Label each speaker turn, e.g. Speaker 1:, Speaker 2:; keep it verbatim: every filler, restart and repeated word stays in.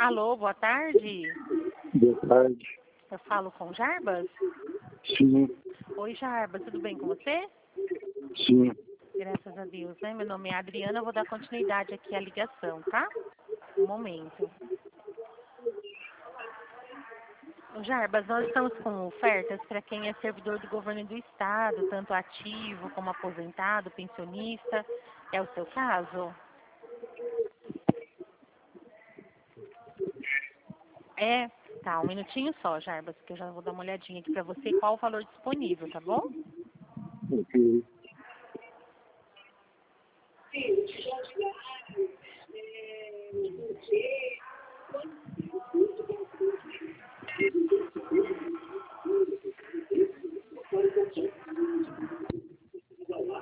Speaker 1: Alô, boa tarde.
Speaker 2: Boa tarde.
Speaker 1: Eu falo com Jarbas?
Speaker 2: Sim,
Speaker 1: Oi, Jarbas, tudo bem com você?
Speaker 2: sim.
Speaker 1: Graças a Deus, né? Meu nome é Adriana, eu vou dar continuidade aqui à ligação, tá? Um momento. Ô, Jarbas, nós estamos com ofertas para quem é servidor do governo do estado, tanto ativo como aposentado, pensionista. É o seu caso? É? Tá, um minutinho só, Jarbas, que eu já vou dar uma olhadinha aqui para você qual o valor disponível, tá bom?
Speaker 2: Ok.